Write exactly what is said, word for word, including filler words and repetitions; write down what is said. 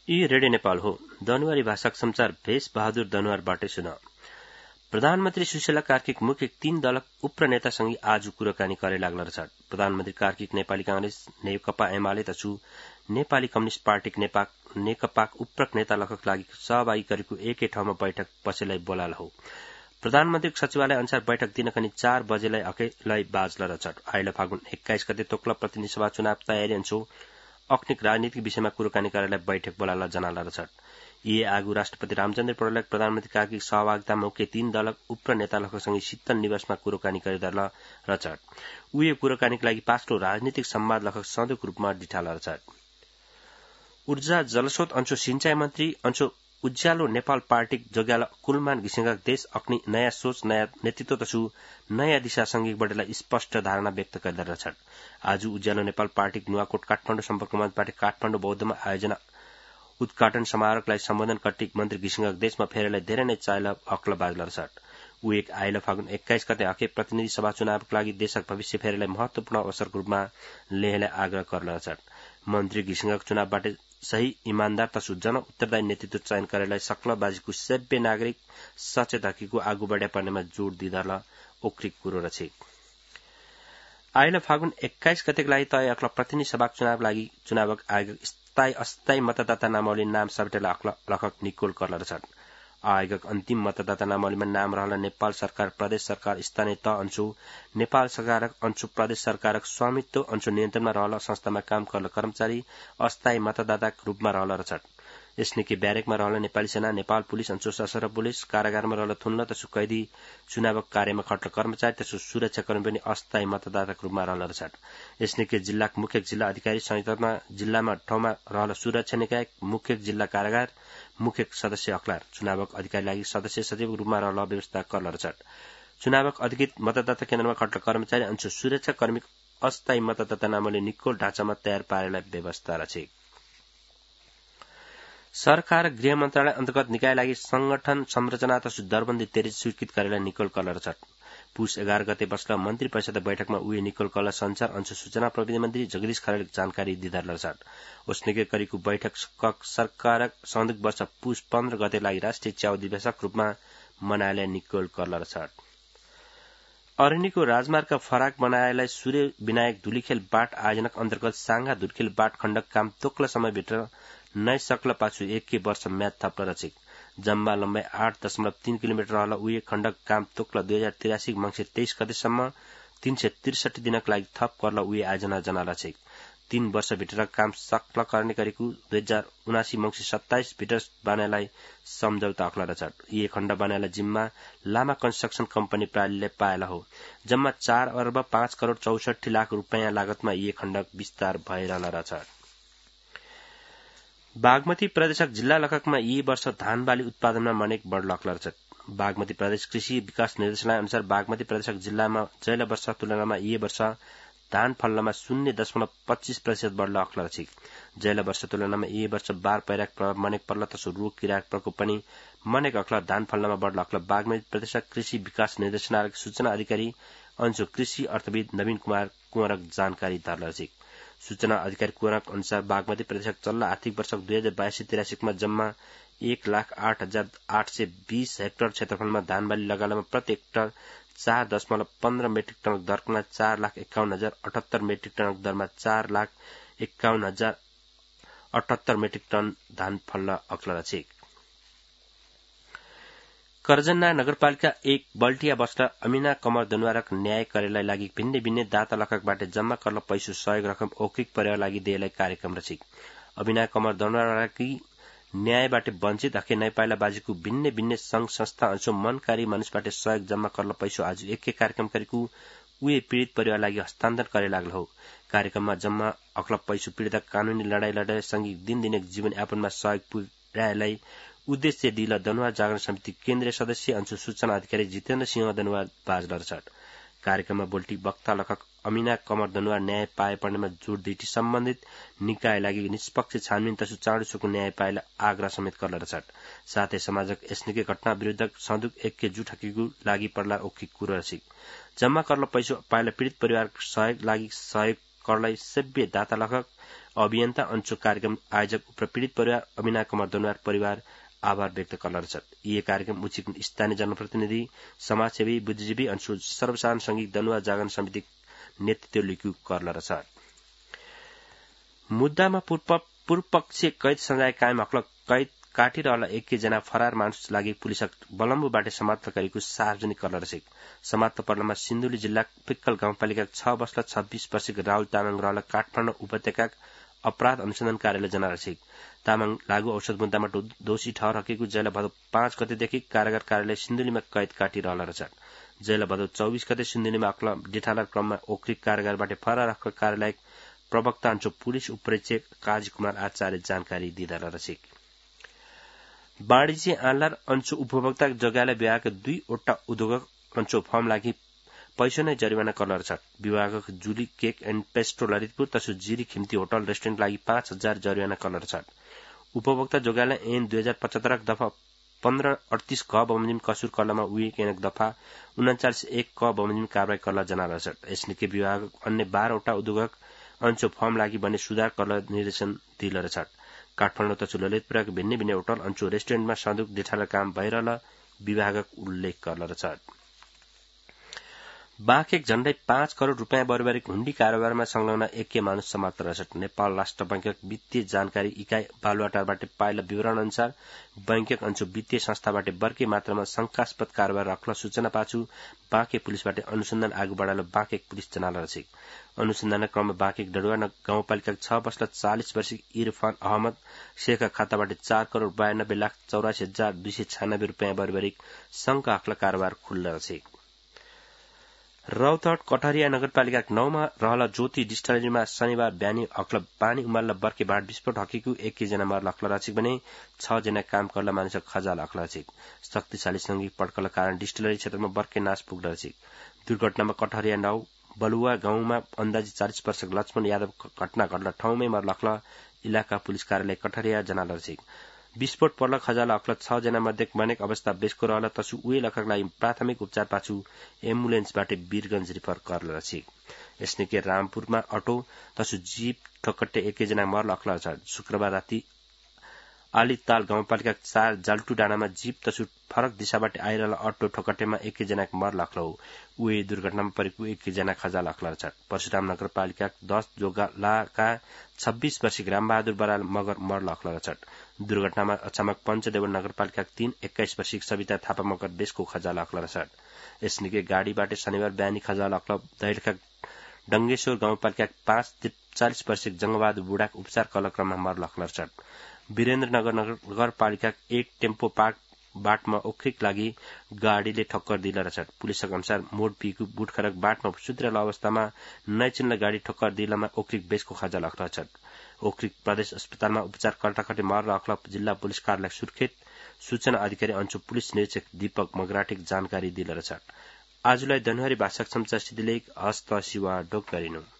यी रेडियो नेपाल हो। दनुवारी भाषाक समाचार भेष बहादुर दनुवारबाटै सुन। प्रधानमन्त्री सुशीला कार्कीक मुख्य तीन दलक उप्रनेतासँगै आज कुराकानी करे लाग्ला रहेछ। प्रधानमन्त्री कार्कीक नेपाली कांग्रेस नेकपा एमाले तसु नेपाली कम्युनिष्ट पार्टीक नेपाक नेकपाक उप्रक नेता लखक लागि सहभागी गरेको एकै ठाउँमा बैठक पछिलाई बोलाल हो। प्रधानमन्त्री सचिवालय अनुसार बैठक दिनकनी चार बजेलाई अकेलाई बाजला रहेछ। आइल फागुन एक्काइस गते तोक्ला प्रतिनिधि सभा चुनाव तयारी अन्सो अक्निक राजनीतिक विषयमा कुराकानी गरेलाई बैठक बोलाला जनाला रहेछ। यी आगु राष्ट्रपति रामचन्द्र पौडेलले प्रधानमन्त्री कार्कीक सहभागितामा मुख्य तीन दलक उप्र नेता लखसँगै शीतल निवासमा कुराकानी गरिदर्ला रहेछ। उयो कुराकानीका लागि पास्लो राजनीतिक संवाद लखक सधैँको रूपमा डिठाला रहेछ। ऊर्जा जलस्रोत अंशो सिंचाई मन्त्री अंशो उज्यालो नेपाल पार्टी जोग्याल कुलमान घिसिङका देश अक्नि नयाँ सोच नयाँ नेतृत्व तसु नयाँ दिशासँगै बढेलाई स्पष्ट धारणा व्यक्त गरिरहेछ। आज उज्यालो नेपाल पार्टी नुवाकोट काठमाडौँ सम्पर्क मञ्चबाट काठमाडौँ बौद्धमा आयोजना उद्घाटन समारोहलाई सम्बोधन कट्टी मन्त्री घिसिङका देशमा फेरेलाई धेरै नै चाइल अक्ल बाजला रहेछ। ऊ एक आइल फागुन एक्काइस गते हके प्रतिनिधि सभा चुनावका लागि देशक भविष्य फेरेलाई महत्वपूर्ण अवसरको रूपमा लेहलाई आग्रह गर्ला रहेछ। मन्त्री घिसिङका चुनावबाट सही इमानदार तसु जन उत्तरदायी नेतृत्व चयन गरेलाई सक्लबाजीको सभ्य नागरिक सचेत हकीको आगू बढ्या पर्नेमा जोड़ दिँदा ओक्रिक कुरो रहेछ। आइल फागुन एक्काइस गतेका लागि तय अक्ल प्रतिनिधि सभा चुनावका लागि चुनावक आयोग स्थायी अस्थायी मतदाता नामावली नाम समेटेला अक्ल लखक निकोल गर्ला रहेछ। आयोगक अन्तिम मतदाता नामावलीमा नाम रहला नेपाल सरकार प्रदेश सरकार स्थानीय तह अंशु नेपाल सरकारक अंशु प्रदेश सरकारक स्वामित्व अंशु नियन्त्रणमा रहला संस्थामा काम गर्न कर्मचारी अस्थायी मतदाताका रूपमा रहला रहेछ। यसनिके ब्यारेकमा रहला नेपाली सेना नेपाल पुलिस अंशु सशस्त्र पुलिस कारागारमा रहला थुन्ल तसु कैदी चुनावक कार्यमा खट्ल कर्मचारी तसु सुरक्षाकर्मी पनि अस्थायी मतदाताका रूपमा रहला रहेछ। यसनिके जिल्लाक मुख्य जिल्ला अधिकारी संयुक्तमा जिल्लामा ठाउँमा रहला सुरक्षा निकाय मुख्य जिल्ला कारागार मुख्य सदस्य अखलार चुनावक अधिकारी लागि सदस्य सचिवको रूपमा रहला व्यवस्था गर्ला रहेछ। चुनावक अधिकृत मतदाता केन्द्रमा खट्ल कर्मचारी अंशु सुरक्षा कर्मी अस्थायी मतदाता नामले निकोल ढाँचामा तयार पारेला व्यवस्था रहेछ। सरकार गृह मन्त्रालय अन्तर्गत निकाय लागि संगठन संरचना तसु दरबन्दी तेरे स्वीकृत गरेलाई निकोल कल रहेछ। पुष एघार गते बस्ला मन्त्री परिषद बैठकमा उयो निकोल कल संचार अंश सूचना प्रविधि मन्त्री जगदीश खरेल जानकारी दिँदा रहेछ। उसनिके करीको बैठक सरकारक संयुक्त वर्ष पुष पन्ध्र गते लागि राष्ट्रिय च्याउ दिवसक रूपमा मनाएला निकोल कल रहेछ। अरण्यको राजमार्गका फराक बनाएलाई सूर्य विनायक धुलीखेल बाट आयोजनक अन्तर्गत साङ्गा धुलीखेल बाट खण्डक काम तोक्ला समयभित्र नै सक्ल पाछु एक वर्ष म्याद थप्ल रहेछ। जम्मा लम्बाइ आठ दशमलव तीन किलोमिटर रहला उयो खण्डक काम तोक्ला दुई हजार तिरासी मंसिर तेइस गतेसम्म तीन सय त्रिसठी दिनका लागि थप गर्ला उयो आयोजना जनाला छ। तीन वर्षभित्र काम सक्ल गर्ने गरेको दुई हजार उनासी मंसिर सत्ताइस भित्र बनाएलाई सम्झौता अख्ला रहेछ। यी खण्ड बनाएला जिम्मा लामा कन्स्ट्रक्सन कम्पनी प्रालीले पाएला हो। जम्मा चार अर्ब पाँच करोड़ चौसठी लाख रूपियाँ लागतमा यी खण्ड विस्तार भइरहला रहेछ। बागमती प्रदेशक जिल्ला लखकमा यी वर्ष धान बाली उत्पादनमा मनेक बढ्ल अक्ला रहेछ। बागमती प्रदेश कृषि विकास निर्देशनालय अनुसार बागमती प्रदेशक जिल्लामा जैल वर्ष तुलनामा यी वर्ष धान फल्नमा शून्य दशमलव पच्चीस प्रतिशत बढ्ल अक्ला रहेछ। जैल वर्ष तुलनामा यी वर्ष बार पैराक प्रभाव मनेक पर्ला तसो रोग किराक प्रकोप पनि मनेक अक्ला धान फल्नमा बढ्ल अक्ला बागमती प्रदेशक कृषि विकास निर्देशनालयका सूचना अधिकारी अंशु कृषि अर्थविद नवीन कुमार कुंवरक जानकारी धर्ला रहेछ। सूचना अधिकारी कुंवरक अनुसार बागमती प्रदेशक चल्ला आर्थिक वर्ष दुई हजार बयासी तिरासीमा जम्मा एक लाख आठ हजार आठ सय बीस हेक्टर क्षेत्रफलमा धान बाली लगालामा प्रति हेक्टर चार दशमलव पन्ध्र मेट्रिक टन दरमा चार लाख एकाउन्न हजार अठहत्तर मेट्रिक टन दरमा चार लाख एकाउन्न हजार अठहत्तर मेट्रिक टन धान फल्न अक्ला रहेछ। करजन्ना नगरपालिका एक बल्टिया बस्दा अमिना कमर दनुवारक न्याय करेलाई लागि भिन्नै भिन्नै दाता लखकबाट जम्मा कर्ल पैसो सहयोग रकम औकिक परिवार लागि दिएलाई कार्यक्रम रहेछ। अमिना कमर दनुवारकी न्यायबाट वञ्चित हके नैपाइला बाजीको भिन्नै भिन्नै संघ संस्था अंशो मनकारी मानिसबाट सहयोग जम्मा कर्ल पैसो आज एकै कार्यक्रम गरेको उही पीड़ित परिवार लागि हस्तान्तरण करे लाग्ल हो। कार्यक्रममा जम्मा अक्ल पैसो पीड़ित कानूनी लडाई लडाई सँगै दिनदिनै जीवन यापनमा सहयोग पुर्याएलाई उद्देश्य दिल दनुवार जागरण समिति केन्द्रीय सदस्य अंशु सूचना अधिकारी जितेन्द्र सिंह दनुवार बाजल रहेछ। कार्यक्रममा बोल्टी वक्ता लखक अमिना कमर दनुवार न्याय पाए पर्नेमा जोड़ दिटी सम्बन्धित निकाय लागि निष्पक्ष छानबिन तसु चाँडोसोको न्याय पाएला आग्रह समेत गर्ल रहेछ। साथै समाजक यसनिके घटना विरुद्ध सन्दुक एकजुट हकीको लागि पर्ला ओखिक कुरो रहेछ। जम्मा कर्ल पैसो पाएला पीड़ित परिवार सहयोग लागि सहयोग करलाई सभ्य दाता लखक अभियन्ता अंचो कार्यक्रम आयोजक प्रपीडित परिवार अमिना कुमार दनुवार परिवार आभार व्यक्त गर्दछ। यी कार्यक्रम उचित स्थानीय जनप्रतिनिधि समाजसेवी बुद्धिजीवी अंचो सर्वसाधारण संघिक दनुवार जागरण समिति नेतृत्व लिकु गर्दछ। मुद्दामा पूर्वपक्षीय कैद सजाय कायम हकल कैद काटिरहला एकजना फरार मानिस लागि पुलिसक बलम्बुबाट समाप्त गरेको सार्वजनिक गर्दछ। समाप्त पर्नमा सिन्धुली जिल्ला पिक्कल गाउँपालिका छ वर्ष छब्बीस वर्षीय राहुल तामाङ रहला काठमाडौँ उपत्यका अपराध अनुसन्धान कार्यालय जनारछ। तामाङ लागू औषध मुद्दामा दोषी ठहरकेको जेल भदौ पाँच गतेदेखि कारागार कार्यालय सिन्धुलीमा कैद काटिरहला रहेछ। जेल भदौ चौबीस गते सिन्धुलीमा अक्ल डेठाला क्रममा ओक्रिक कारागारबाट फरार हक कार्यालय प्रवक्ता अंचो पुलिस उपरीक्षक काजी कुमार आचार्य जानकारी दिँदा रहेछ। वाणिज्य आन्लार अंचो उपभोक्ता जग्गालाई विभागका दुईवटा उद्योग अंचो फर्म लागि पैसा नै जरिवाना गर्दछ। विभागक Julie cake and pastry Lalitpur तसु जिरी खिम्ती होटल रेस्टुरेन्ट लागि पाँच हजार जरिवाना गर्दछ। उपभोक्ता जोगालाई ऐन दुई हजार पचहत्तर दफा पन्ध्र अडतिस क बमोजिम कसुर कल्लामा उइकेनक दफा उन्चालिस एक क बमोजिम कारवाही कल्ला जनारछ। यसनिके विभाग अन्य बाह्रवटा उद्योग अंचो फर्म लागि बने सुधार कल्ला निर्देशन दिइरहेछ। काठमाडौँ तसु ललितपुरका भिन्नै भिन्नै होटल अंचो रेस्टुरेन्टमा सन्दुक डेठाला काम भइरहला विभागक उल्लेख गर्दछ। बाँकेक झण्डै पाँच करोड़ रूपियाँ बराबरीक हुण्डी कारोबारमा संलग्न एकीय मानिस समाप्त रहेछ। नेपाल राष्ट्र बैंकक वित्तीय जानकारी इकाई बालुवाटारबाट पाइला विवरण अनुसार बैंकक अंचो वित्तीय संस्थाबाट बर्के मात्रामा शंकास्पद कारोबार रख्न सूचना पाछु बाँके पुलिसबाट अनुसन्धान आगू बढाएर बाँकेक पुलिस जनाला रहेछ। अनुसन्धान क्रममा बाँकेक डडुवा गाउँपालिका छ वर्ष चालीस वर्षीय इरफान अहमद शेखका खाताबाट चार करोड़ बयानब्बे लाख चौरासी हजार दुई सय छयानब्बे रूपियाँ बराबरीक शंका हकला कारोबार खुल्ला रहेछ। रौतहट कटहरिया नगरपालिका नौमा रहला ज्योति डिस्टलरीमा शनिबार बिहानी अक्ल पानी उमाल्ला बर्के भाट विस्फोट हकेको एकजना मर लख्ला रहेछ भने छ जना काम गर्ला मानिसक खजाल हकला रहेछ। शक्तिशाली संगीत पड्कल कारण डिस्टलरी क्षेत्रमा बर्के नाश पुग्दो रहेछ। दुर्घटनामा कटहरिया नौ बलुवा गाउँमा अन्दाजी चालीस वर्षको लक्ष्मण यादव घटना घट्ला ठाउँमै मर लख्ला इलाका पुलिस कार्यालय कटहरिया जनाला रहेछ। विस्फोट पर्ल खजाला अक्ल छ जना मध्ये बनेक अवस्था बेसको रहला तसु उही लखक लागि प्राथमिक उपचार पाछु एम्बुलेन्सबाट वीरगंज रिफर गर्ल रहेछ। यसनिके रामपुरमा अटो तसु जीप ठोकट्टे एकजना मर लख्ला छ। शुक्रबार राति आलिताल गाउँपालिका चार जाल्टु डाँडामा जीप तसु फरक दिशाबाट आइरहला अटो ठोकट्टेमा एकजना मर लख्ला हो। उही दुर्घटनामा परेको एकजना खजाल लख्ला छ। परशुराम नगरपालिका दस जोगालाका छब्बीस वर्षीय रामबहादुर बराल मगर मर लख्ला छ। दुर्घटनामा अचानक पञ्चदेव नगरपालिका तीन एक्काइस वर्षीय सविता थापा मगर देशको खजाल लख्ला छ। यसनिके गाडीबाट शनिबार बिहानी खजाल लख्ला दैलका डंगेश्वर गाउँपालिका पाँच चालीस वर्षीय जंगबहादुर बुढाक उपचार कलक्रममा मर लख्ला छ। वीरेन्द्रनगर नगरपालिका एक टेम्पो पार्क बाटमा ओख्रिक लागि गाडीले ठक्कर दिला रहेछ। पुलिसका अनुसार मोड पीको बुटखरक बाटमा सुत्रेल अवस्थामा नैचिनलाई गाडी ठक्कर दिलामा ओख्रिक बेसको खजा लख्ला छ। ओख्रिक प्रदेश अस्पतालमा उपचार कर्ताकटे मर लख्ला जिल्ला पुलिस कार्यालय सुर्खेत सूचना अधिकारी अंचो पुलिस निरीक्षक दीपक मगराटिक जानकारी दिला रहेछ। आजलाई धनहरी भाषा समाचार सिद्धिलेख हस्त शिवा डोक गरिनु।